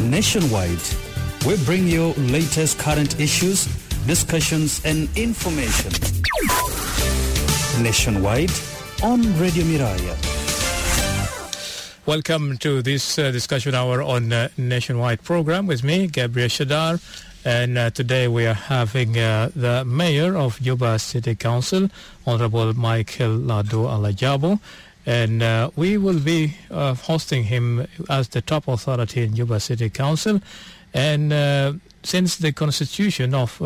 Nationwide, we bring you latest current issues, discussions and information. Nationwide on Radio Miraya. Welcome to this discussion hour on Nationwide program with me, Gabriel Shadar. And today we are having the Mayor of Juba City Council, Honorable Michael Lado Alajabo. And we will be hosting him as the top authority in Juba City Council. And since the constitution of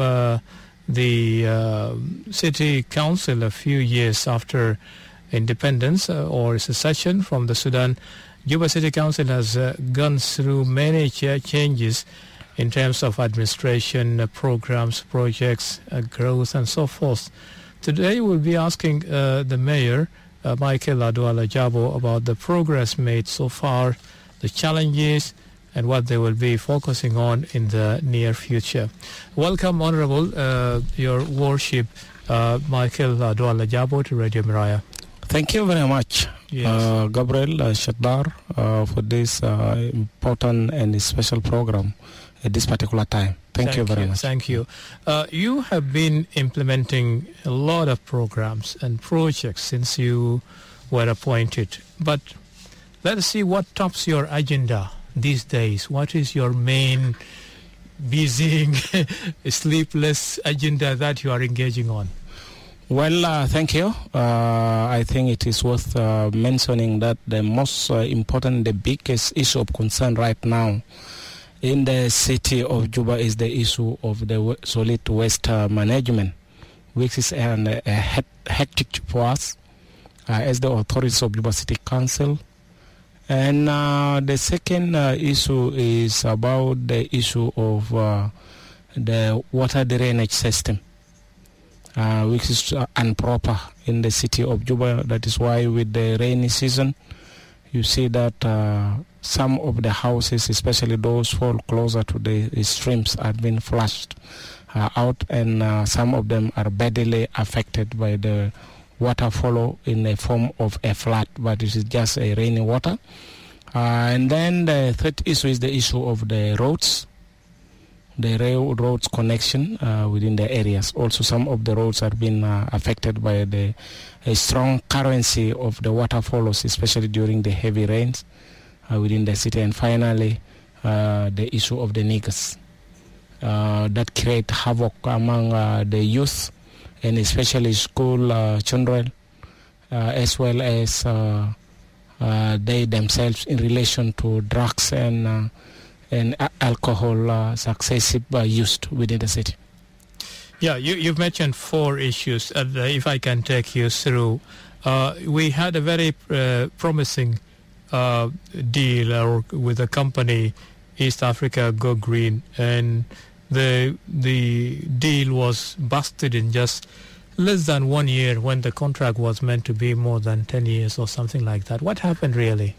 the City Council a few years after independence or secession from the Sudan, Juba City Council has gone through many changes in terms of administration, programs, projects, growth, and so forth. Today we'll be asking the Mayor, Michael Lado Alajabo, about the progress made so far, the challenges, and what they will be focusing on in the near future. Welcome, Honorable, Your Worship, Michael Lado Alajabo, to Radio Miraya. Thank you very much, Yes. Gabriel Shadar, for this important and special program at this particular time. Thank you very much. Thank you. You have been implementing a lot of programs and projects since you were appointed. But let us see what tops your agenda these days. What is your main busy, sleepless agenda that you are engaging on? Well, thank you. I think it is worth mentioning that the most important, the biggest issue of concern right now in the city of Juba is the issue of the solid waste management, which is a hectic for us as the authorities of Juba City Council. And the second issue is about the issue of the water drainage system, which is improper in the city of Juba. That is why with the rainy season, you see that some of the houses, especially those fall closer to the streams, have been flushed out, and some of them are badly affected by the water flow in the form of a flood, but it is just a rainy water. And then the third issue is the issue of the roads, the railroads connection within the areas. Also, some of the roads have been affected by the strong currency of the water flows, especially during the heavy rains within the city. And finally, the issue of the niggers that create havoc among the youth, and especially school children, as well as they themselves in relation to drugs and alcohol successive used within the city. Yeah, you've mentioned 4 issues. If I can take you through, we had a very promising deal with a company, East Africa Go Green, and the deal was busted in just less than 1 year when the contract was meant to be more than 10 years or something like that. What happened really?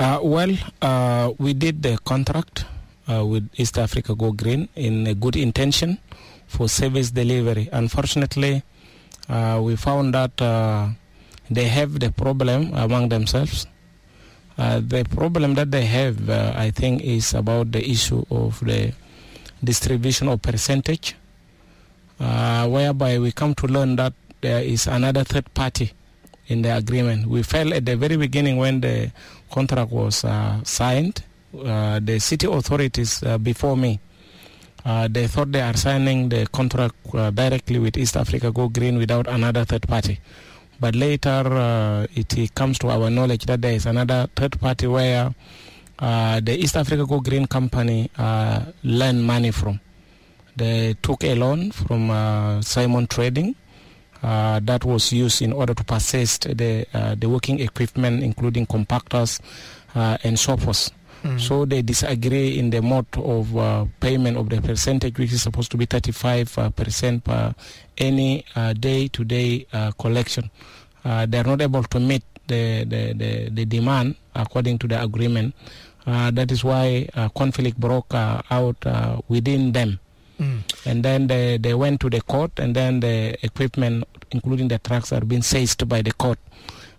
We did the contract with East Africa Go Green in a good intention for service delivery. Unfortunately, we found that they have the problem among themselves. The problem that they have, I think, is about the issue of the distribution of percentage, whereby we come to learn that there is another third party in the agreement. We felt at the very beginning when the contract was signed, the city authorities before me, they thought they are signing the contract directly with East Africa Go Green without another third party. But later it comes to our knowledge that there is another third party where the East Africa Go Green company lent money from. They took a loan from Simon Trading that was used in order to purchase the working equipment, including compactors and so forth. So they disagree in the mode of payment of the percentage, which is supposed to be 35% per any day-to-day collection. They are not able to meet the demand according to the agreement. That is why conflict broke out within them. And then they went to the court, and then the equipment, including the trucks, are being seized by the court.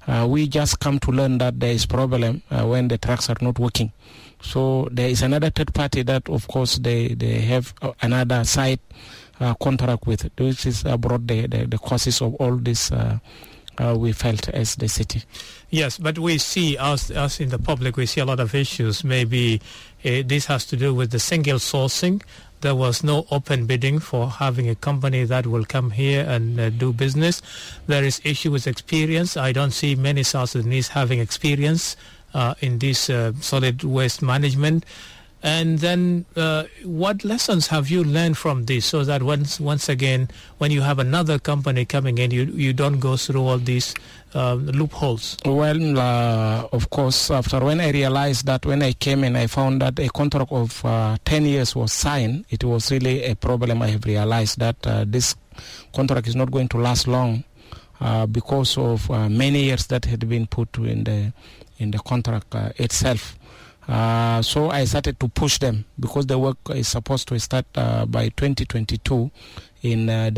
We just come to learn that there is problem when the trucks are not working. So there is another third party that, of course, they have another side contract with, which is brought the causes of all this. We felt as the city. Yes, but we see, us in the public, we see a lot of issues. Maybe this has to do with the single sourcing. There was no open bidding for having a company that will come here and do business. There is issue with experience. I don't see many South Sudanese having experience in this solid waste management. And then what lessons have you learned from this, so that once again, when you have another company coming in, you don't go through all these loopholes? Well, of course, after when I realized that when I came in, I found that a contract of 10 years was signed. It was really a problem. I have realized that this contract is not going to last long because of many years that had been put in the contract itself. So I started to push them, because the work is supposed to start by 2022 in the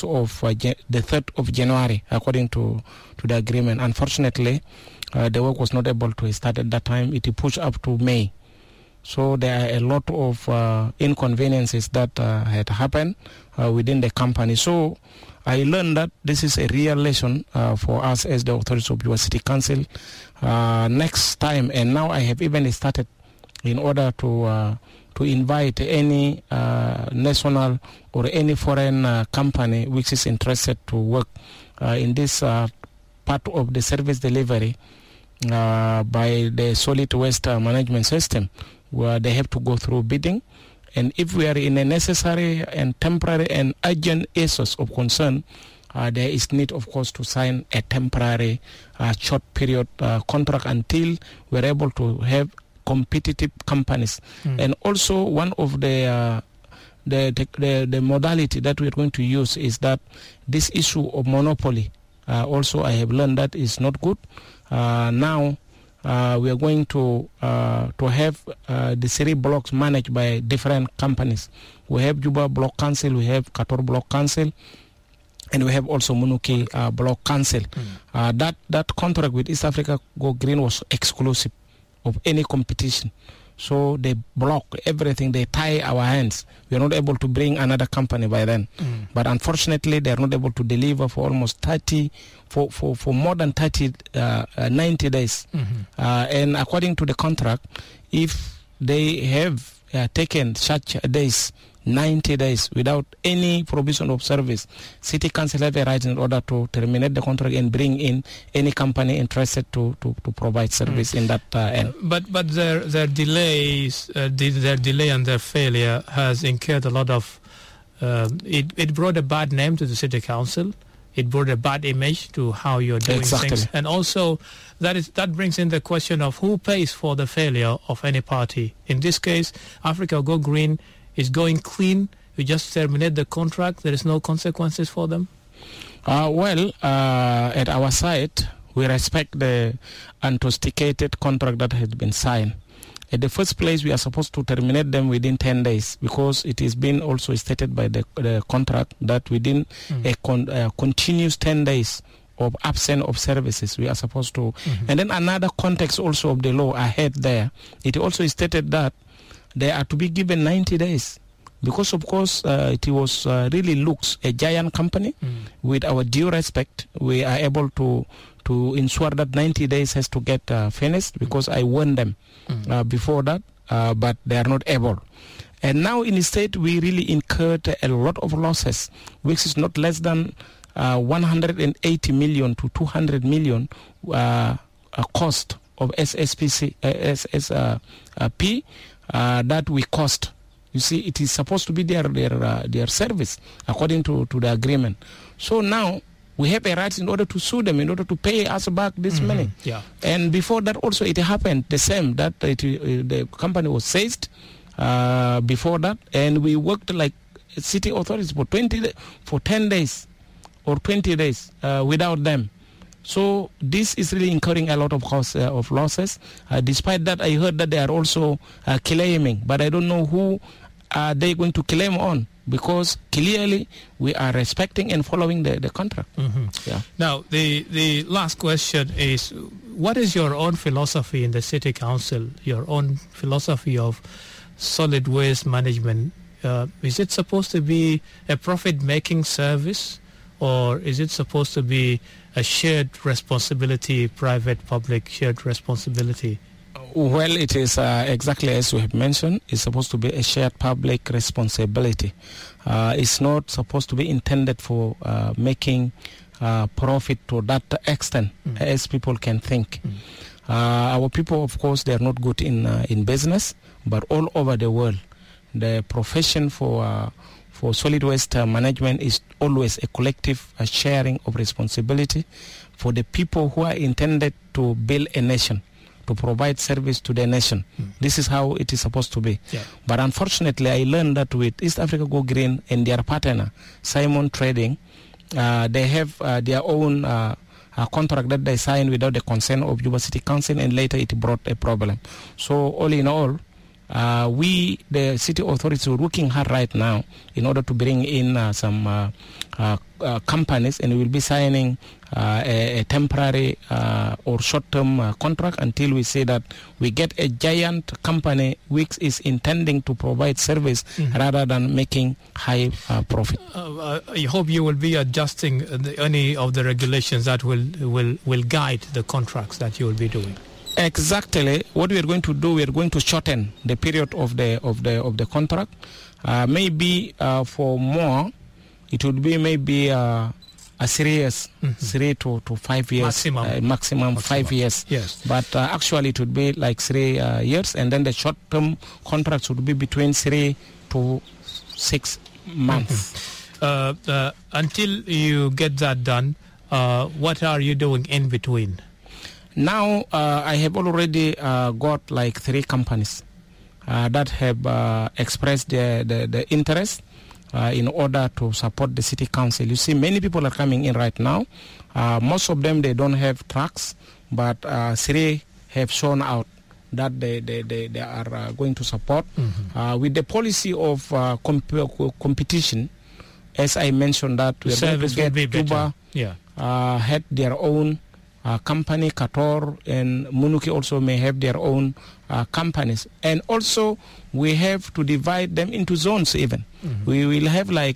3rd of January, according to the agreement. Unfortunately, the work was not able to start at that time. It pushed up to May. So there are a lot of inconveniences that had happened within the company. So I learned that this is a real lesson for us as the authorities of Juba City Council. Next time, and now I have even started in order to invite any national or any foreign company which is interested to work in this part of the service delivery by the solid waste management system, where they have to go through bidding. And if we are in a necessary and temporary and urgent issues of concern, there is need, of course, to sign a temporary short period contract until we're able to have competitive companies. And also one of the modality that we're going to use is that this issue of monopoly. Also, I have learned that is not good. Now we are going to have the 3 blocks managed by different companies. We have Juba Block Council, we have Kator Block Council, and we have also Munuki Block Council. That contract with East Africa Go Green was exclusive of any competition. So they block everything, they tie our hands. We are not able to bring another company by then. But unfortunately, they are not able to deliver for almost 30, for more than 90 days. And according to the contract, if they have taken such days, 90 days, without any provision of service, City Council have a right in order to terminate the contract and bring in any company interested to provide service in that end. But their delays, their delay and their failure has incurred a lot of. It brought a bad name to the City Council. It brought a bad image to how you're doing things, and also that brings in the question of who pays for the failure of any party. In this case, Africa Go Green is going clean. You just terminate the contract. There is no consequences for them. At our side, we respect the unsophisticated contract that has been signed. At the first place, we are supposed to terminate them within 10 days because it has been also stated by the contract that within a continuous 10 days of absence of services, we are supposed to. And then another context also of the law ahead there, it also stated that they are to be given 90 days. Because, of course, it was really looks a giant company. With our due respect, we are able to ensure that 90 days has to get finished, because I warned them before that, but they are not able. And now instead, we really incurred a lot of losses, which is not less than 180 million to 200 million cost of SSP that we cost. You see, it is supposed to be their service according to the agreement. So now we have a right in order to sue them, in order to pay us back this money. Yeah. And before that also it happened the same, that the company was seized before that, and we worked like city authorities for 10 days or 20 days without them. So this is really incurring a lot of costs of losses. Despite that, I heard that they are also claiming, but I don't know who are they going to claim on. because clearly we are respecting and following the contract. Yeah. Now, the last question is, what is your own philosophy in the City Council, your own philosophy of solid waste management? Is it supposed to be a profit-making service, or is it supposed to be a shared responsibility, private-public shared responsibility? Well, it is exactly as you have mentioned. It's supposed to be a shared public responsibility. It's not supposed to be intended for making profit to that extent as people can think. Our people, of course, they are not good in business, but all over the world, the profession for solid waste management is always a collective sharing of responsibility for the people who are intended to build a nation, to provide service to the nation. This is how it is supposed to be. Yeah. But unfortunately, I learned that with East Africa Go Green and their partner, Simon Trading, they have their own contract that they signed without the consent of Juba City Council, and later it brought a problem. So all in all, we, the city authorities, are working hard right now in order to bring in some companies, and we will be signing a temporary or short-term contract until we say that we get a giant company which is intending to provide service rather than making high profit. I hope you will be adjusting any of the regulations that will guide the contracts that you will be doing. Exactly. What we are going to do, we are going to shorten the period of the contract. Maybe for more, it would be maybe a 3 years, 3 to 5 years, maximum 5 years. Yes. But actually, it would be like 3 years, and then the short-term contracts would be between 3 to 6 months. Until you get that done, what are you doing in between? Now, I have already got like 3 companies that have expressed the interest in order to support the city council. You see, many people are coming in right now. Most of them, they don't have trucks, but 3 have shown out that they are going to support. With the policy of competition, as I mentioned, that we are going to get Juba had their own company, Qatar and Munuki also may have their own companies. And also, we have to divide them into zones even. We will have like,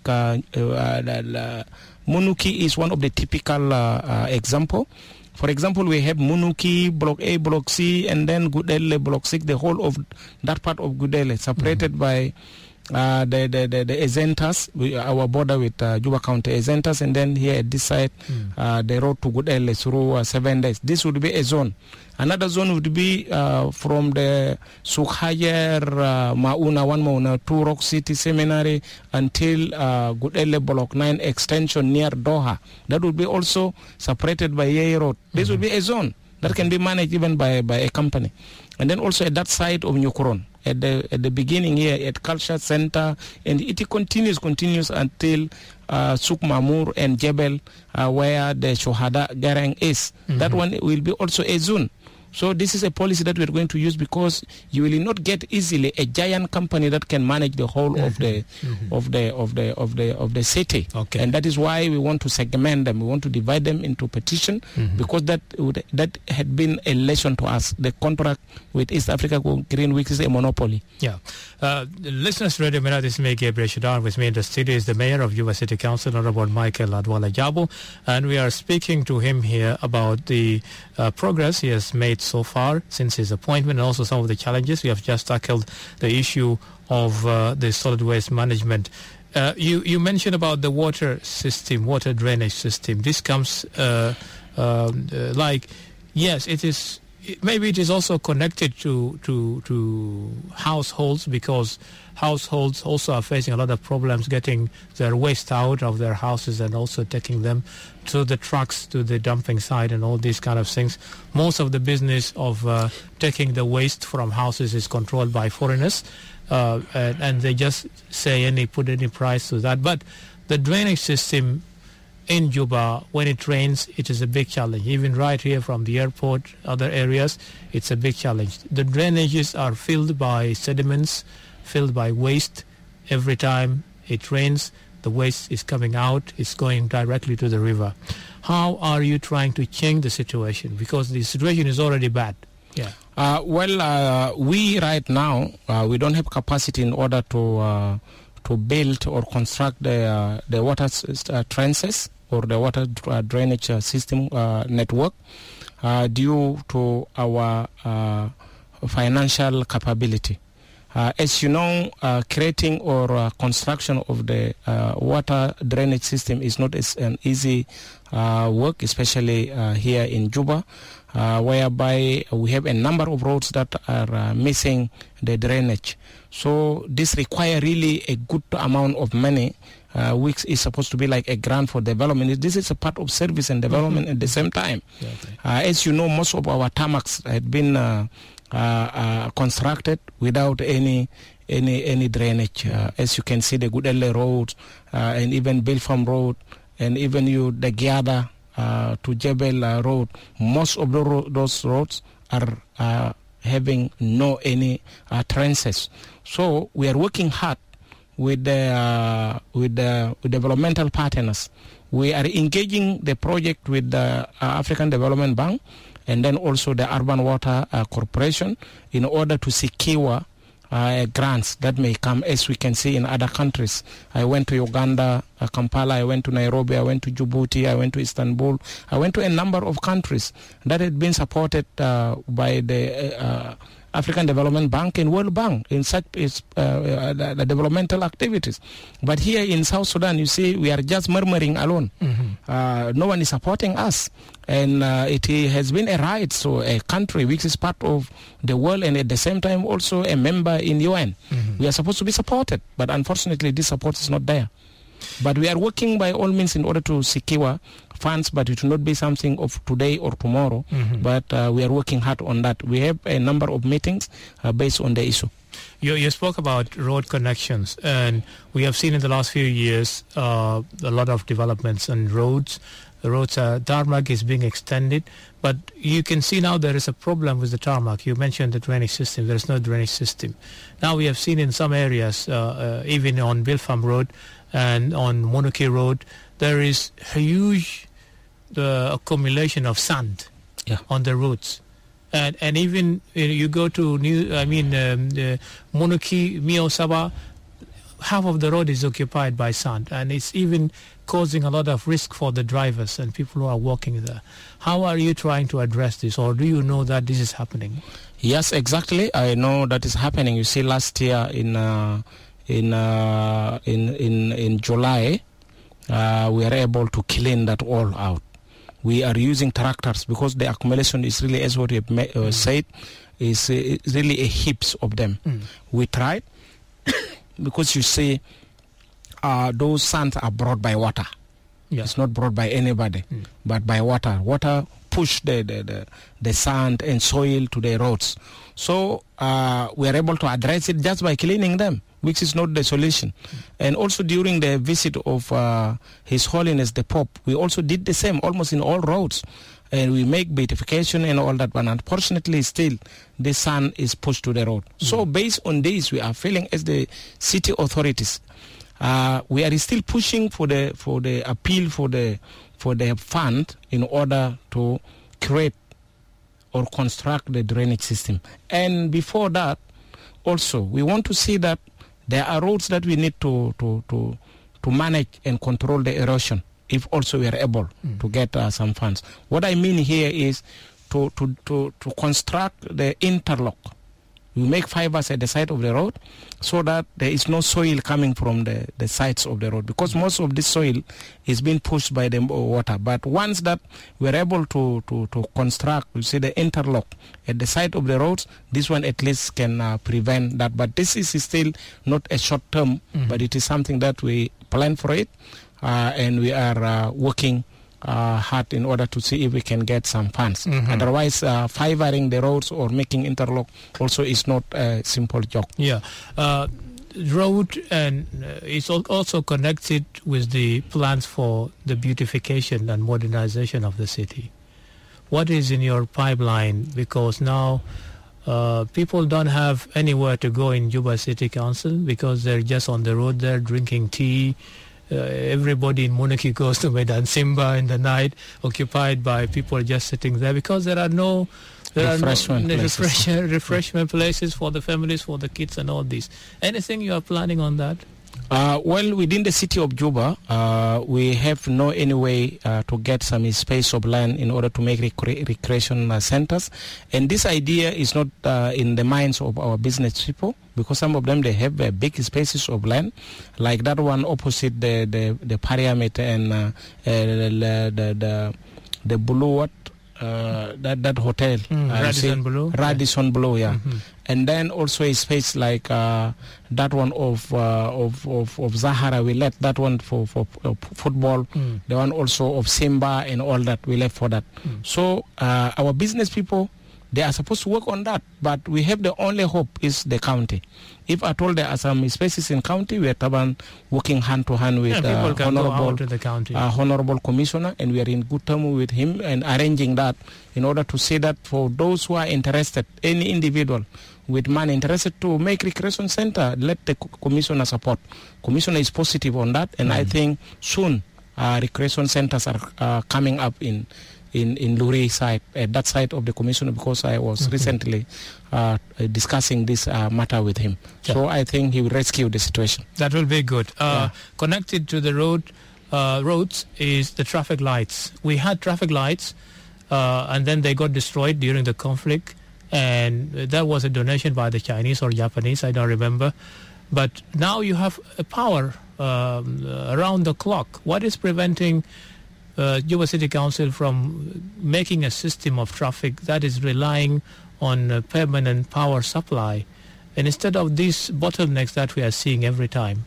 Munuki is one of the typical example. For example, we have Munuki, Block A, Block C, and then Gudele, Block 6, the whole of that part of Gudele, separated by the Ezentas, our border with Juba County, Ezentas, and then here at this side, the road to Gudele through 7 days. This would be a zone. Another zone would be from the Sukhayer, Mauna, 1 Mauna, 2 Rock City Seminary until Gudele Block 9 extension near Doha. That would be also separated by Yei Road. This would be a zone that can be managed even by a company. And then also at that side of Nyukuron, at the beginning here at Culture Center, and it continues until Suk Mamur and Jebel, where the Shohada Garang is. That one will be also a zone. So this is a policy that we're going to use, because you will not get easily a giant company that can manage the whole of the city. Okay. And that is why we want to segment them. We want to divide them into petition, because that had been a lesson to us. The contract with East Africa Green, which is a monopoly. Yeah. Listeners, Radio Mera, this is me, Gabriel Shadar. With me in the studio is the Mayor of Juba City Council, Honorable Michael Adwala Jabo, and we are speaking to him here about the progress he has made so far since his appointment, and also some of the challenges. We have just tackled the issue of the solid waste management. You mentioned about the water system, water drainage system. This comes like, yes, it is. Maybe it is also connected to households, because households also are facing a lot of problems getting their waste out of their houses and also taking them to the trucks, to the dumping site and all these kind of things. Most of the business of taking the waste from houses is controlled by foreigners, and they just put any price to that. But the drainage system in Juba, when it rains, it is a big challenge. Even right here from the airport, other areas, it's a big challenge. The drainages are filled by sediments, filled by waste every time it rains, the waste is coming out, it's going directly to the river. How are you trying to change the situation? Because the situation is already bad. Yeah. We right now, we don't have capacity in order to build or construct the water trenches or the water drainage system network due to our financial capability. As you know, creating or construction of the water drainage system is not an easy work, especially here in Juba, whereby we have a number of roads that are missing the drainage. So this requires really a good amount of money, which is supposed to be like a grant for development. This is a part of service and development at the same time. Okay. As you know, most of our tarmacs had been constructed without any drainage. As you can see, the Gudele Road and even Bilfam Road and even the Giada to Jebel Road, most of those roads are having any trenches. So we are working hard with the developmental partners. We are engaging the project with the African Development Bank and then also the Urban Water Corporation in order to secure grants that may come, as we can see in other countries. I went to Uganda, Kampala, I went to Nairobi, I went to Djibouti, I went to Istanbul, I went to a number of countries that had been supported by the African Development Bank and World Bank in such the developmental activities. But here in South Sudan, you see, we are just murmuring alone. Mm-hmm. No one is supporting us. And it has been a right, so a country which is part of the world and at the same time also a member in UN. Mm-hmm. We are supposed to be supported, but unfortunately this support is not there. But we are working by all means in order to secure funds, but it will not be something of today or tomorrow. Mm-hmm. But we are working hard on that. We have a number of meetings based on the issue. You spoke about road connections, and we have seen in the last few years a lot of developments on roads. The roads, tarmac is being extended, but you can see now there is a problem with the tarmac. You mentioned the drainage system. There is no drainage system. Now we have seen in some areas, even on Bilfam Road and on Monoki Road, there is a huge accumulation of sand on the roads. And even you go to Monoki, Mio Saba, half of the road is occupied by sand, and it's even causing a lot of risk for the drivers and people who are walking there. How are you trying to address this, or do you know that this is happening? Yes, exactly. I know that is happening. You see, last year in July, we are able to clean that all out. We are using tractors because the accumulation is really, as what you have said, is really a heaps of them. We tried because you see those sands are brought by water. Yeah. It's not brought by anybody, but by water. Water push the sand and soil to the roads. So we are able to address it just by cleaning them, which is not the solution. And also during the visit of His Holiness the Pope, we also did the same almost in all roads. And we make beautification and all that, but unfortunately still the sand is pushed to the road. So based on this, we are feeling as the city authorities, we are still pushing for the appeal for the fund in order to create or construct the drainage system. And before that, also we want to see that there are roads that we need to manage and control the erosion, if also we are able to get some funds. What I mean here is to construct the interlock. We make fibers at the side of the road so that there is no soil coming from the sides of the road, because most of this soil is being pushed by the water. But once that we're able to construct, you see, the interlock at the side of the roads, this one at least can prevent that. But this is still not a short term, but it is something that we plan for it, and we are working hard in order to see if we can get some funds. Otherwise, fibering the roads or making interlock also is not a simple job. Yeah. Road and it's also connected with the plans for the beautification and modernization of the city. What is in your pipeline? Because now People don't have anywhere to go in Juba City Council because they're just on the road there drinking tea. Everybody in Monarchy goes to Medan Simba in the night, occupied by people just sitting there because there are no refreshment places for the families, for the kids and all this. Anything you are planning on that? Well, within the city of Juba, we have no any way to get some space of land in order to make recreation centers. And this idea is not in the minds of our business people, because some of them, they have big spaces of land, like that one opposite the Parliament and the Blue what? That hotel, Radisson Blue, yeah. Mm-hmm. And then also a space like that one of Zahara, we left that one for football. The one also of Simba and all that, we left for that. So our business people, they are supposed to work on that, but we have the only hope is the county. If at all there are some spaces in county, we are working hand to hand with honorable commissioner, and we are in good terms with him and arranging that in order to say that for those who are interested, any individual with money interested to make recreation center, let the commissioner support. Commissioner is positive on that, and I think soon recreation centers are coming up in Luri side, at that side of the commissioner, because I was recently discussing this matter with him. Yeah. So I think he will rescue the situation. That will be good. Connected to the roads is the traffic lights. We had traffic lights and then they got destroyed during the conflict, and that was a donation by the Chinese or Japanese, I don't remember. But now you have power around the clock. What is preventing Juba City Council from making a system of traffic that is relying on permanent power supply, and instead of these bottlenecks that we are seeing every time?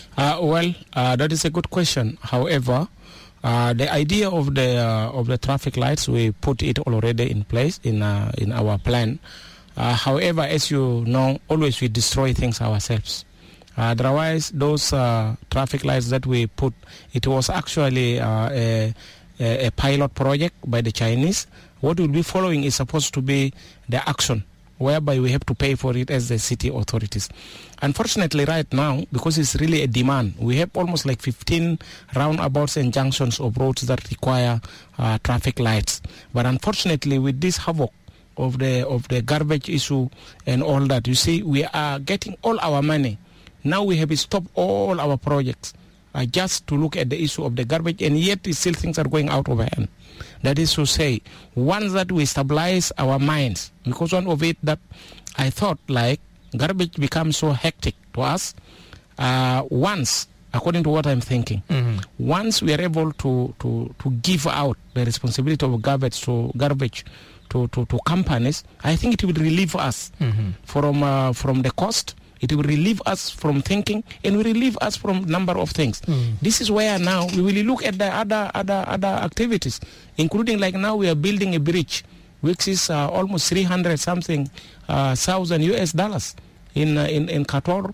That is a good question. However, the idea of the traffic lights, we put it already in place in our plan. However, as you know, always we destroy things ourselves. Otherwise, those traffic lights that we put, it was actually a pilot project by the Chinese. What we'll be following is supposed to be the action, whereby we have to pay for it as the city authorities. Unfortunately, right now, because it's really a demand, we have almost like 15 roundabouts and junctions of roads that require traffic lights. But unfortunately, with this havoc of the garbage issue and all that, you see, we are getting all our money. Now we have stopped all our projects just to look at the issue of the garbage, and yet still things are going out of hand. That is to say, once that we stabilize our minds, because one of it that I thought like garbage becomes so hectic to us, once, according to what I'm thinking, once we are able to give out the responsibility of garbage to companies, I think it will relieve us from the cost. It will relieve us from thinking, and will relieve us from number of things. This is where now we will look at the other activities, including like now we are building a bridge, which is almost 300 something thousand US in Qatar,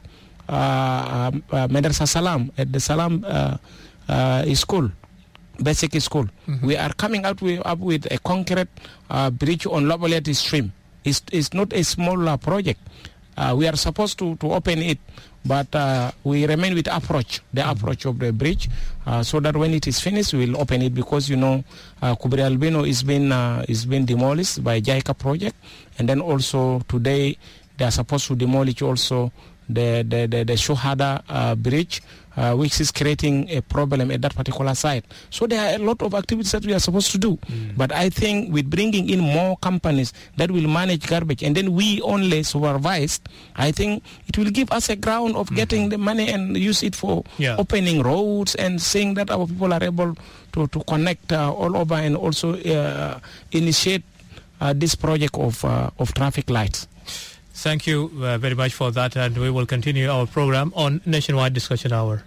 Madrasa Salam, at the Salam school, basic school. We are coming up with a concrete bridge on Lobolet stream. It's not a small project. We are supposed to open it, but we remain with the approach of the bridge, so that when it is finished, we will open it, because, you know, Kubri Albino is been demolished by JICA project, and then also today they are supposed to demolish also the Shohada bridge, which is creating a problem at that particular site. So there are a lot of activities that we are supposed to do. But I think with bringing in more companies that will manage garbage, and then we only supervise, I think it will give us a ground of getting the money and use it for opening roads and seeing that our people are able to connect all over, and also initiate this project of traffic lights. Thank you very much for that, and we will continue our program on Nationwide Discussion Hour.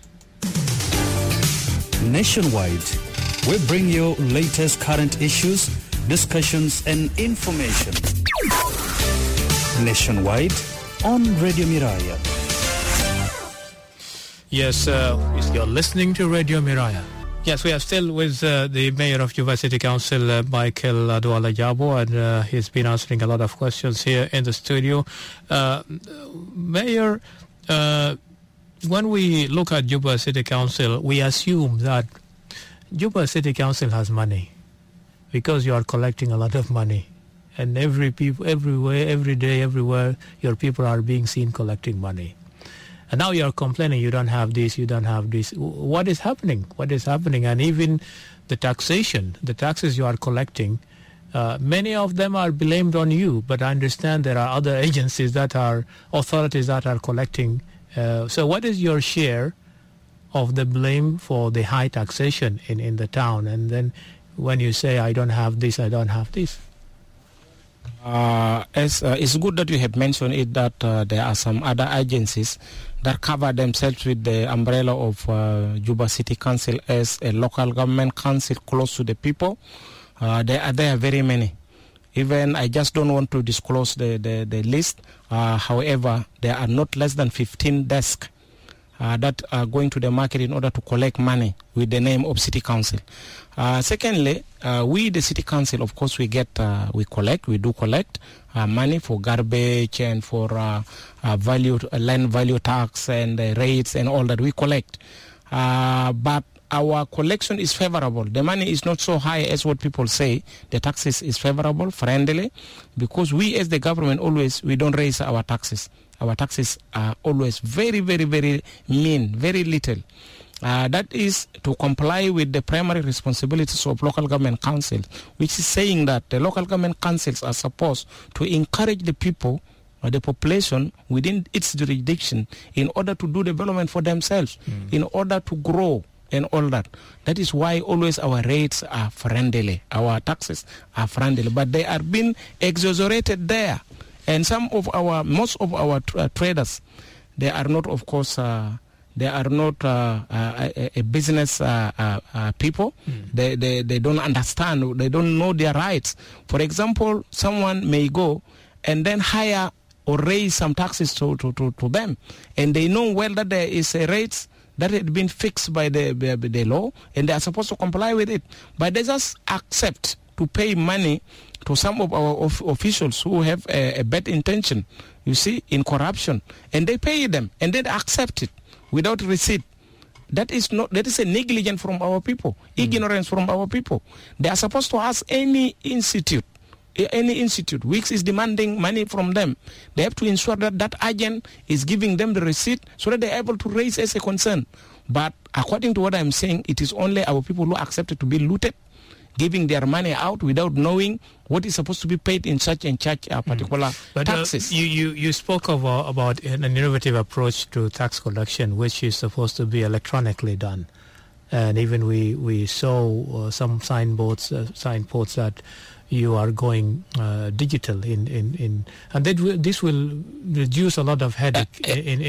Nationwide, we bring you latest current issues, discussions and information. Nationwide on Radio Miraya. Yes, you're listening to Radio Miraya. Yes, we are still with the Mayor of Juba City Council, Michael Adwala Jabo, and he's been answering a lot of questions here in the studio. Mayor, when we look at Juba City Council, we assume that Juba City Council has money because you are collecting a lot of money. And everywhere, every day, everywhere, your people are being seen collecting money. And now you are complaining you don't have this, you don't have this. What is happening? What is happening? And even the taxation, the taxes you are collecting, many of them are blamed on you. But I understand there are other agencies that are, authorities that are collecting. So what is your share of the blame for the high taxation in the town? And then when you say, I don't have this, I don't have this. It's good that you have mentioned it, that there are some other agencies that cover themselves with the umbrella of Juba City Council as a local government council close to the people. There are very many. Even I just don't want to disclose the list. However, there are not less than 15 desks that are going to the market in order to collect money with the name of City Council. Secondly, we, the City Council, of course, we do collect money for garbage and for land value tax and rates and all that we collect. But our collection is favorable. The money is not so high as what people say. The taxes is favorable, friendly, because we as the government we don't raise our taxes. Our taxes are always very, very, very mean, very little. That is to comply with the primary responsibilities of local government councils, which is saying that the local government councils are supposed to encourage the people or the population within its jurisdiction in order to do development for themselves, in order to grow and all that. That is why always our rates are friendly, our taxes are friendly, but they are being exaggerated there. And most of our traders, they are not, of course, they are not a business people. They don't understand, they don't know their rights. For example, someone may go and then hire or raise some taxes to them, and they know well that there is a rate that had been fixed by the law, and they are supposed to comply with it. But they just accept to pay money to some of our officials who have a bad intention, you see, in corruption, and they pay them, and they accept it without receipt. That is a negligence from our people, ignorance from our people. They are supposed to ask any institute which is demanding money from them. They have to ensure that agent is giving them the receipt so that they are able to raise as a concern. But according to what I'm saying, it is only our people who accepted to be looted, giving their money out without knowing what is supposed to be paid in such and such particular taxes. You spoke about an innovative approach to tax collection, which is supposed to be electronically done. And even we saw some signposts that you are going digital in and this will reduce a lot of headache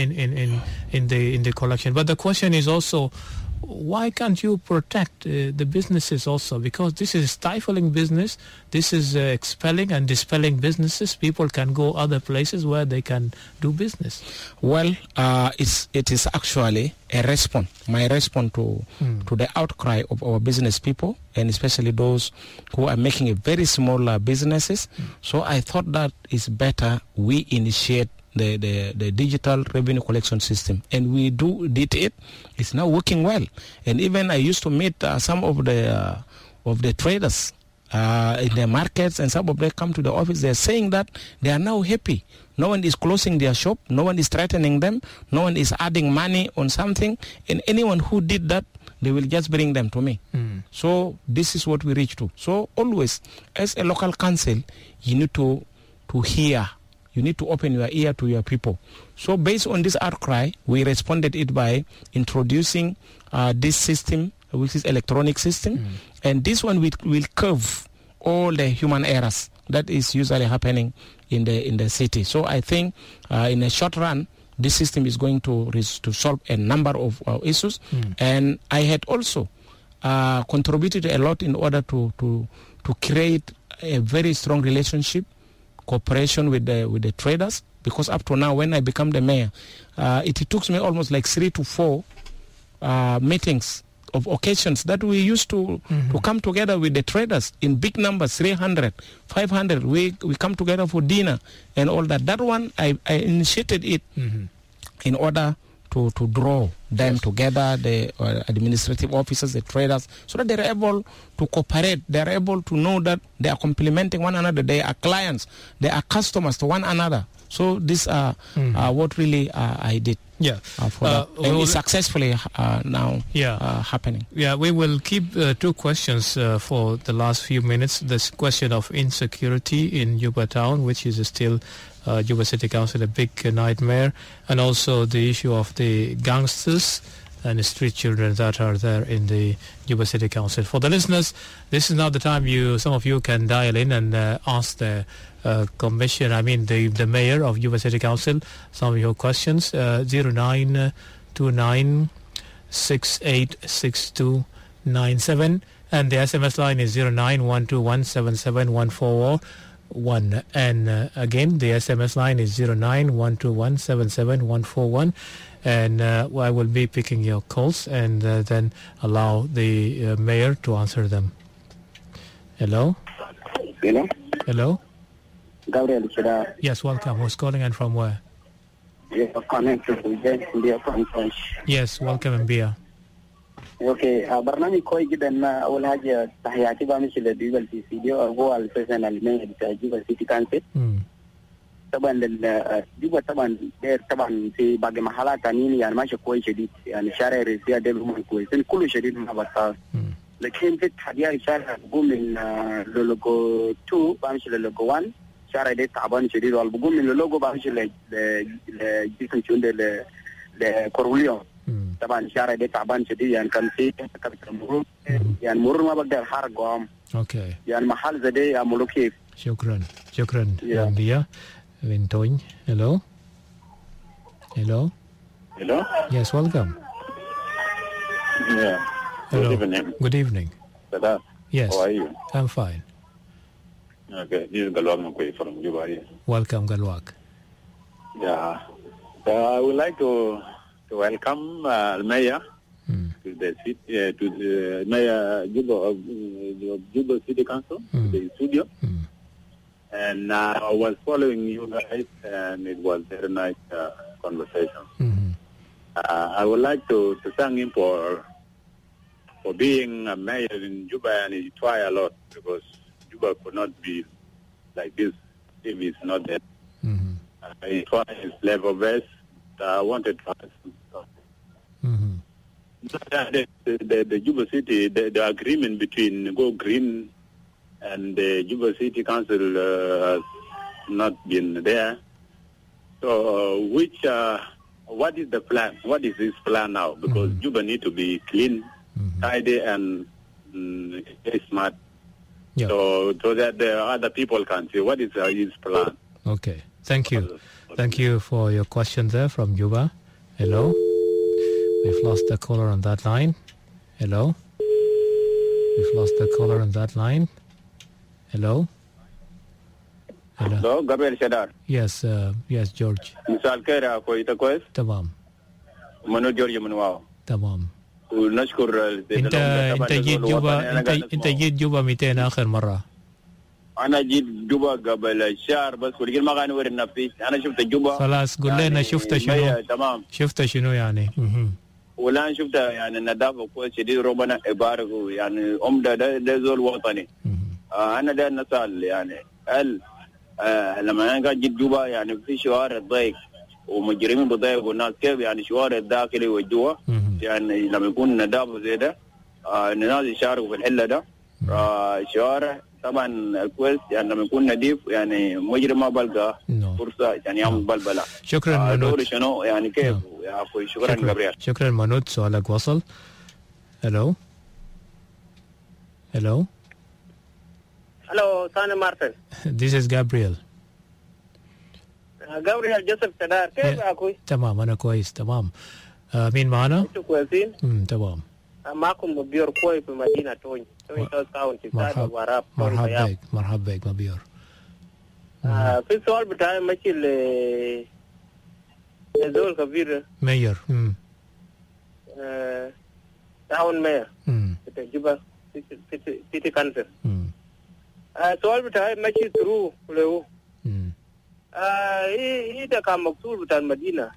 in the collection. But the question is also, why can't you protect the businesses also? Because this is stifling business. This is expelling and dispelling businesses. People can go other places where they can do business. Well, it is actually a response. My response to the outcry of our business people, and especially those who are making a very small businesses. So I thought that it's better we initiate the digital revenue collection system, and we did it. It's now working well. And even I used to meet some of the traders in the markets, and some of them come to the office. They're saying that they are now happy. No one is closing their shop. No one is threatening them. No one is adding money on something. And anyone who did that, they will just bring them to me. So this is what we reach to. So always, as a local council, you need to hear. You need to open your ear to your people. So based on this outcry, we responded it by introducing this system, which is electronic system. And this one will curve all the human errors that is usually happening in the city. So I think in a short run, this system is going to solve a number of issues. And I had also contributed a lot in order to create a very strong relationship, cooperation with the traders, because up to now, when I become the mayor, it took me almost like 3 to 4 meetings of occasions that we used to come together with the traders in big numbers, 300, 500. We come together for dinner and all that. That one, I initiated it in order to draw them together, the administrative officers, the traders, so that they're able to cooperate. They're able to know that they are complementing one another. They are clients. They are customers to one another. So these are what really I did. Yeah, for that. And it's successfully now happening. Yeah, we will keep 2 questions for the last few minutes. This question of insecurity in Juba town, which is still Juba City Council a big nightmare, and also the issue of the gangsters and street children that are there in the Juba City Council. For the listeners, this is now the time some of you can dial in and ask the commission, the mayor of Juba City Council, some of your questions. 0929686297, and the SMS line is 0912177141. And again, the SMS line is 0912177141. And I will be picking your calls and then allow the mayor to answer them. Hello? Hello? Hello? Gabriel Shida. Yes, welcome. Who's calling and from where? Yes, connected to India from French. Yes, welcome, Mbia. Okay, برنامج كويس جدا. أول حاجة تحياتي بعمل شيء لديوال في فيديو هو الفيزن المين بتاع جوبا سيتي كانسل. طبعا جوبا طبعا في باقي محلات تانيين يعني ماشي كويس شديد، يعني شارع الرئيسية ده هم كويسين كله شديد ما بطال. لكن في تحديات شارع بقوم من لولوجو 2 بمشي لولوجو 1 شارع ده تعبان شديد، والبقوم من لولوجو بمشي لجيسون شوندة لكوروليون. طبعا الشارع ده تعبان شديد، يعني كان في مرور يعني مرور ما بقدر حرقهم. اوكي. يعني محل زي ده يعملوا كيف. شكرا Mbia. Vintoin. Hello? Hello? Yes, welcome. Yeah. Hello. Good evening. Good evening. Yes. How are you? I'm fine. Okay. This is Galwak Makwe from Juba. Welcome, Galwak. Yeah. I would like to welcome Mayor to the city, to the Mayor Juba City Council, to the studio. And I was following you guys, and it was very nice conversation. I would like to thank him for being a mayor in Juba, and he tried a lot, because Juba could not be like this if he's not there. He tried his level best. I wanted to ask him something. The Juba City, the agreement between Go Green and the Juba City Council has not been there. So, what is the plan? What is his plan now? Because Juba need to be clean, tidy, and very smart. Yeah. So that the other people can see what is his plan. Okay. Thank you. Thank you for your question there from Juba. Hello? We've lost the caller on that line. Hello? We've lost the caller on that line. Hello? Hello, Gabriel Shadar. Yes, George. مساء الخير أخوي كويس. تمام. منو جورج من واو. تمام. ونشكر انت جيت جوبا 200 آخر مرة. أنا جيت جوبا قبل شهر بس ولكن ما غاني وري نفسي. أنا شفت جوبا. خلاص قول لنا شفت شنو. تمام. شفت شنو يعني. والآن شفت يعني النظافة كويس شديد ربنا يباركه يعني ده زول وطني. أنا ده نسأل يعني هل لما أنا قاعد جيت جوبا يعني في شوارع ضيق ومجرمين بضيقوا الناس كيف يعني شوارع الداخلي والجوا يعني لما يكون نظافة زي ده الناس يشاركوا في الحلة ده شوارع طبعا كويس يعني لما يكون نظيف يعني مجرم ما بلقى فرصة يعني يعمل بلبلة. شكرا منود. شنو يعني كيف يا أخوي. شكرا جبريل. شكرا منود. سؤالك وصل. Hello. Hello. Hello, Sana Martin. This is Gabriel. Gabriel Joseph Tadar. كيف يا أخوي؟ تمام أنا كويس تمام. مين معنا؟ أنتوا كويسين؟ تمام. معكم مبيور كوي في مدينة توني تاوس كاونتي سادة وراب. مرحبا بك مبيور. في سؤال بتاعي ماشي لزول كبير. مير. town mayor. The Juba City Council. So all the time, match it through. He the come up to Medina.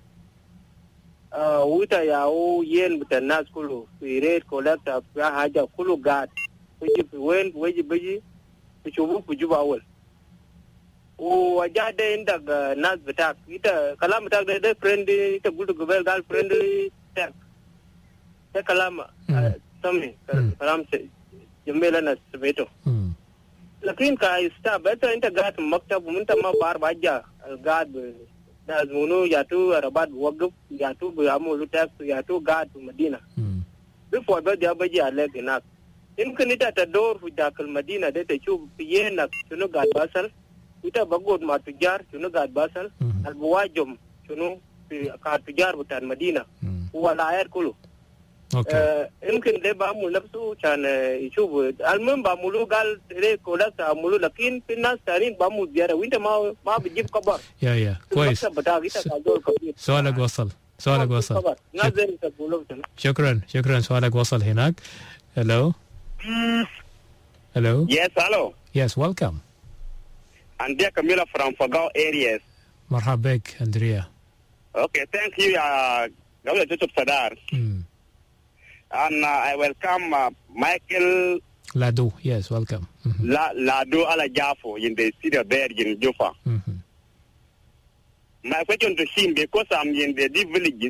Uta yao yen with the Naskulu, we rate collect a Haja Kulu guard, which if we went, which you move to Juba. Oh, I just in the Nas attack. It a Kalamata, the friendly, it's a good girl friendly attack. The Kalama, something, Kalam Jamela Nasaveto. Lakin ka ista better integrate maktab muntama bar baja gad nazmunu yatu arabat wagub yatu amulu tax yatu gad Medina before the abaji aleg enough in kanita ta door fu dakal Medina de te chu yena chunu gad basal ita bagod matujar chunu gad basal al buwajum chunu ka tujar butan Medina wala ayat kulu يمكن ده بعمل نفسه كان يشوف المهم بعملوا قال ليه كولاس عملوا لكن في الناس ثانيين بعمل زيادة وانت ما بتجيب كبر يا كويس سؤالك وصل شكرا سؤالك وصل هناك. Hello. Yes, hello. Yes, welcome. Andrea Camila from Fagao areas. مرحبا بك Andrea. Okay, thank you Governor Joseph Sadar. And I welcome Michael Ladu. Yes, welcome. Ladu Alajafo in the city of Berg in Juffa. My question to him, because I'm in the deep villages,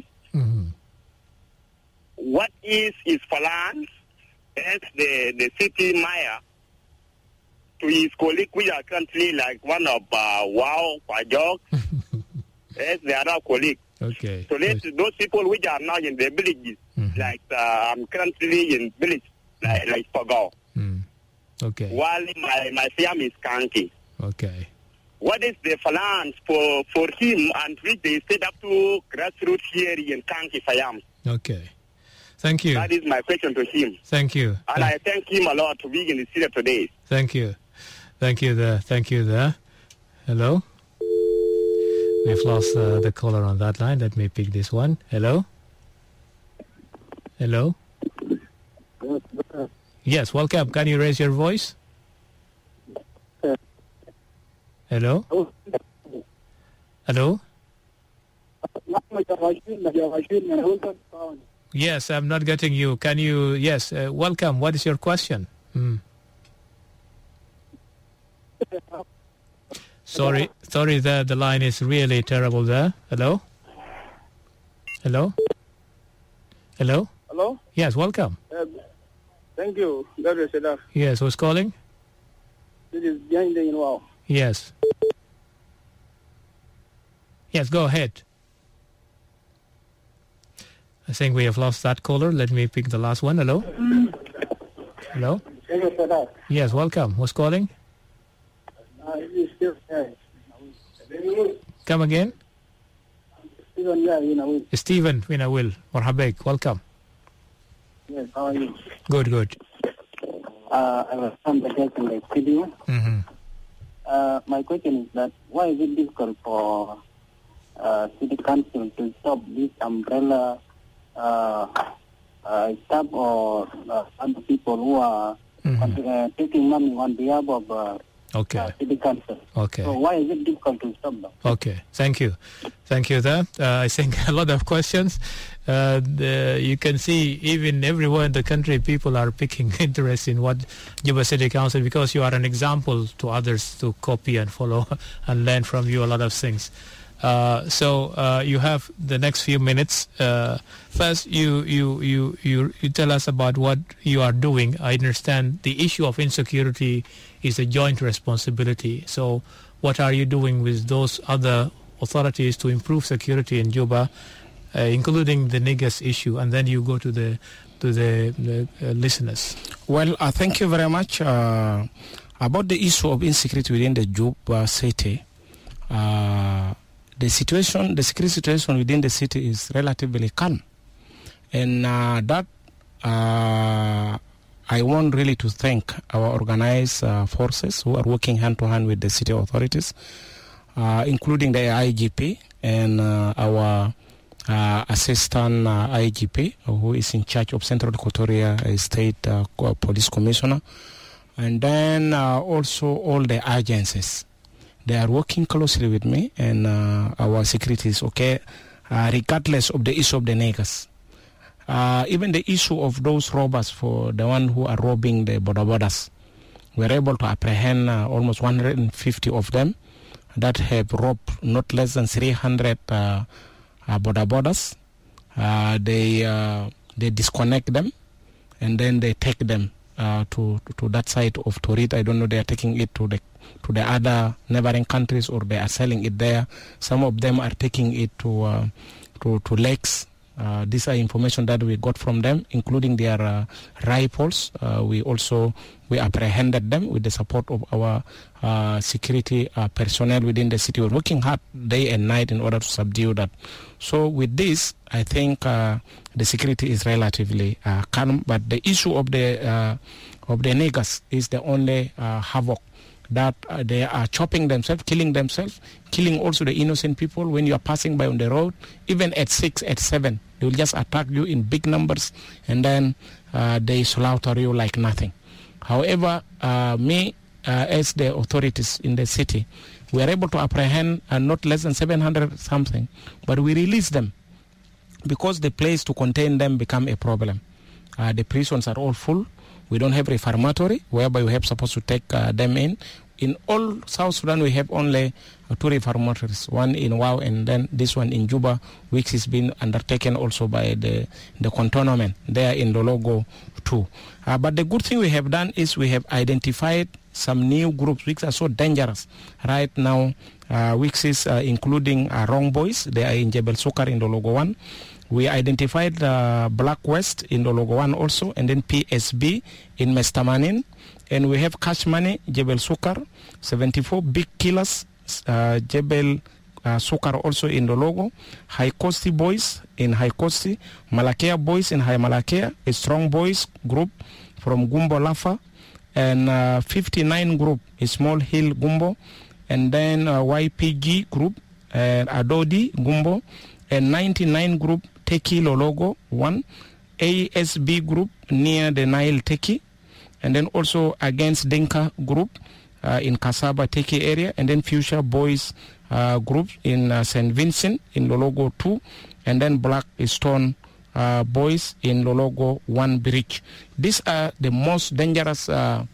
what is his plan as the city mayor to his colleague which are currently like one of Wow, Pajok, as the other colleague. Okay. So let those people which are now in the villages, like I'm currently in village like Pagao. Okay. While my family is Kanki. Okay. What is the plans for him and which they set up to grassroots here in Kanki Fayam? Okay. Thank you. That is my question to him. Thank you. And I thank him a lot to be in the city today. Thank you there. Hello. We've lost the caller on that line. Let me pick this one. Hello? Yes, welcome. Can you raise your voice? Hello? Yes, I'm not getting you. Can you... Yes, welcome. What is your question? Sorry, the line is really terrible there. Hello? Yes, welcome. Thank you. Yes, who's calling? This is Jane Wow. Yes, go ahead. I think we have lost that caller. Let me pick the last one. Hello? Yes, welcome. Who's calling? Come again? Stephen Winawil. Marhabek. Welcome. Yes, how are you? Good. I was from the guest in the studio. My question is that why is it difficult for city council to stop this umbrella staff or other people who are taking money on behalf of city council? Okay. So why is it difficult to stop them? Okay. Thank you there. I think a lot of questions. You can see even everywhere in the country people are picking interest in what Juba City Council, because you are an example to others to copy and follow and learn from you a lot of things. So you have the next few minutes. First, you tell us about what you are doing. I understand the issue of insecurity is a joint responsibility. So what are you doing with those other authorities to improve security in Juba, including the Negus issue? And then you go to the listeners. Well, thank you very much. About the issue of insecurity within the Juba city, the security situation within the city is relatively calm, and that I want really to thank our organized forces who are working hand to hand with the city authorities, including the IGP and our Assistant IGP, who is in charge of Central Equatoria State Police Commissioner, and then also all the agencies. They are working closely with me, and our security is okay, regardless of the issue of the niggers. Even the issue of those robbers, for the one who are robbing the bodabodas, we're able to apprehend almost 150 of them that have robbed not less than 300 bodabodas. They disconnect them, and then they take them to that side of Torit. I don't know, they are taking it to the other neighboring countries, or they are selling it there. Some of them are taking it to lakes. These are information that we got from them, including their rifles. We apprehended them with the support of our security personnel within the city. We're working hard day and night in order to subdue that. So with this, I think the security is relatively calm. But the issue of the niggers is the only havoc that they are chopping themselves, killing themselves, killing also the innocent people when you are passing by on the road. Even at 6, at 7, they will just attack you in big numbers, and then they slaughter you like nothing. However, as the authorities in the city, we are able to apprehend not less than 700 something, but we release them because the place to contain them become a problem. The prisons are all full. We don't have reformatory whereby we have supposed to take them in. In all South Sudan, we have only 2 reformatories, one in Wau and then this one in Juba, which is being undertaken also by the cantonment there in Lologo too. But the good thing we have done is we have identified some new groups which are so dangerous right now, which is including Wrong Boys. They are in Jebel Sukar in Lologo 1. We identified Black West in Lologo 1 also, and then PSB in Mestamanin. And we have Cash Money, Jebel Sukar, 74 Big Killers, Jebel Sukar also in Lologo, High Costi Boys in High Costi, Malakea Boys in High Malakea, a Strong Boys group from Gumbo Lafa, and 59 group, a Small Hill Gumbo, and then YPG group, Adodi Gumbo, and 99 group, Teki Lologo 1, ASB group near the Nile Teki, and then also against Dinka group in Kasaba Teki area, and then Fuchsia Boys group in St. Vincent in Lologo 2, and then Black Stone Boys in Lologo 1 Bridge. These are the most dangerous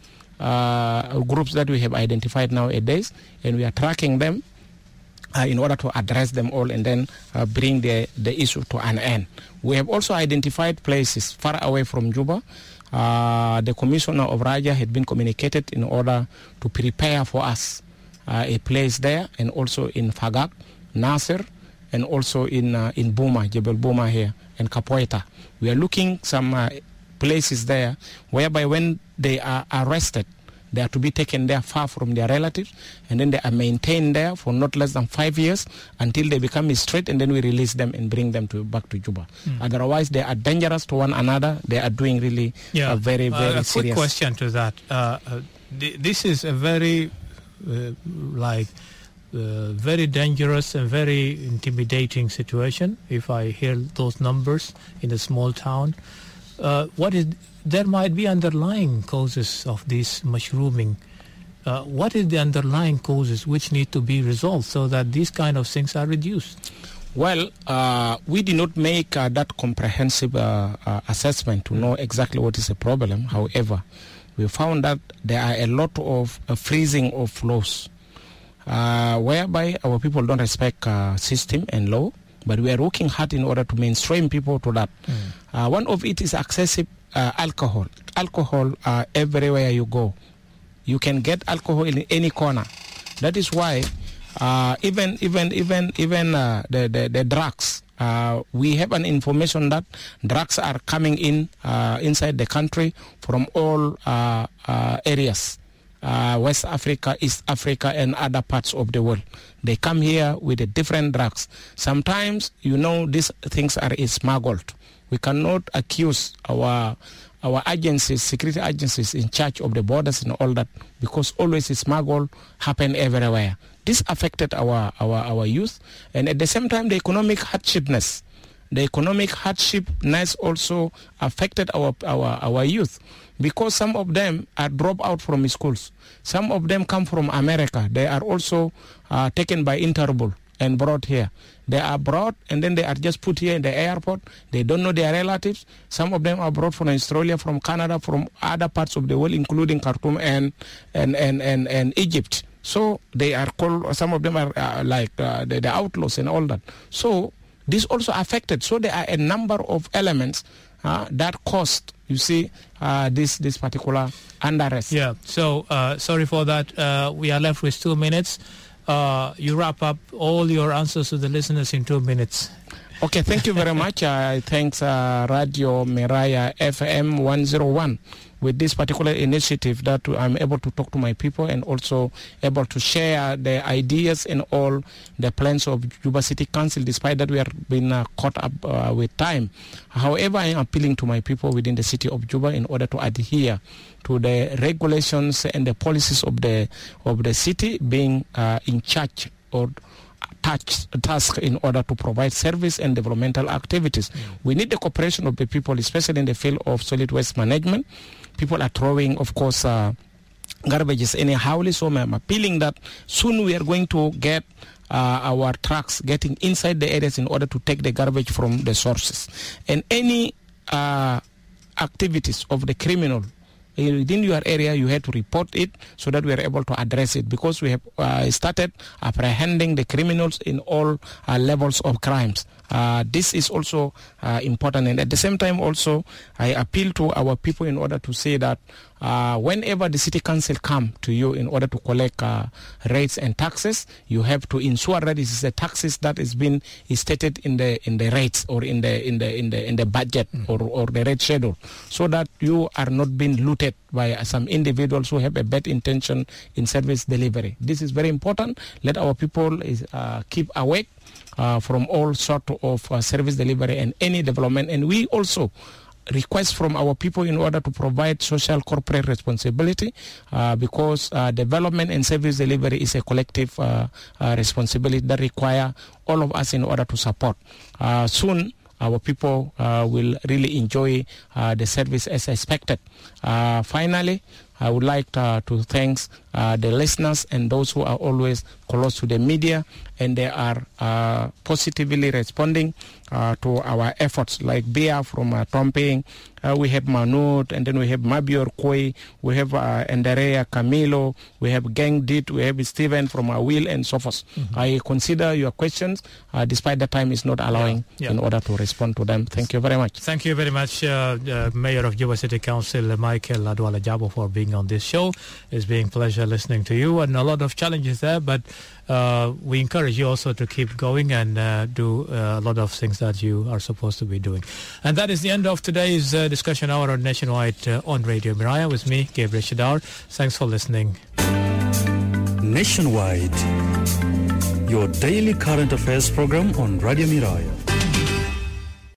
groups that we have identified nowadays, and we are tracking them in order to address them all and then bring the issue to an end. We have also identified places far away from Juba. The commissioner of Raja had been communicated in order to prepare for us a place there, and also in Fagak, Nasser, and also in Buma, Jebel Buma here, and Capoeira. We are looking some places there whereby when they are arrested, they are to be taken there far from their relatives, and then they are maintained there for not less than 5 years until they become straight, and then we release them and bring them back to Juba. Otherwise, they are dangerous to one another. They are doing really very, very serious. A quick question to that. This is a very, very dangerous and very intimidating situation. If I hear those numbers in a small town, there might be underlying causes of this mushrooming. What is the underlying causes which need to be resolved so that these kind of things are reduced? Well, we did not make that comprehensive assessment to know exactly what is the problem. However, we found that there are a lot of freezing of flows, whereby our people don't respect system and law, but we are working hard in order to mainstream people to that. One of it is excessive alcohol. Alcohol everywhere you go. You can get alcohol in any corner. That is why even the drugs. We have an information that drugs are coming in inside the country from all areas. West Africa, East Africa, and other parts of the world. They come here with the different drugs. Sometimes, these things are smuggled. We cannot accuse our agencies, security agencies in charge of the borders and all that, because always smuggle happen everywhere. This affected our youth, and at the same time, the economic hardshipness the economic hardshipness also affected our youth, because some of them are dropped out from schools. Some of them come from America. They are also taken by Interpol and brought here. They are brought and then they are just put here in the airport. They don't know their relatives. Some of them are brought from Australia, from Canada, from other parts of the world, including Khartoum and Egypt. So they are called, some of them are like the outlaws and all that. So this also affected. So there are a number of elements that caused, you see, this particular unrest. Yeah, so sorry for that. We are left with 2 minutes. You wrap up all your answers to the listeners in 2 minutes. Okay, thank you very much. Thanks Radio Miraya FM 101 with this particular initiative that I'm able to talk to my people and also able to share the ideas and all the plans of Juba City Council, despite that we are being caught up with time. However, I am appealing to my people within the city of Juba in order to adhere to the regulations and the policies of the city, being in charge or task in order to provide service and developmental activities. We need the cooperation of the people, especially in the field of solid waste management. People are throwing, of course, garbages anyhowly, so I'm appealing that soon we are going to get our trucks getting inside the areas in order to take the garbage from the sources. And any activities of the criminal within your area, you have to report it so that we are able to address it, because we have started apprehending the criminals in all levels of crimes. This is also important, and at the same time also I appeal to our people in order to say that whenever the city council come to you in order to collect rates and taxes, you have to ensure that this is the taxes that is being stated in the rates or in the budget or the rate schedule, so that you are not being looted by some individuals who have a bad intention in service delivery. This is very important. Let our people keep awake from all sort of service delivery and any development. And we also request from our people in order to provide social corporate responsibility, because development and service delivery is a collective responsibility that require all of us in order to support. Soon our people will really enjoy the service as expected. Finally, I would like to thank the listeners and those who are always close to the media, and they are positively responding to our efforts, like Bia from Tomping, we have Manut, and then we have Mabior Koi, we have Enderea Camilo, we have Gang Dit, we have Stephen from Will, and so forth. I consider your questions, despite the time is not allowing, in order to respond to them. Thank you very much. Thank you very much, Mayor of Juba City Council, Michael Adwala Jabo, for being on this show. It's been a pleasure listening to you, and a lot of challenges there, but we encourage you also to keep going and do a lot of things that you are supposed to be doing. And that is the end of today's discussion hour on Nationwide on Radio Miraya with me, Gabriel Shadar. Thanks for listening. Nationwide, your daily current affairs program on Radio Miraya.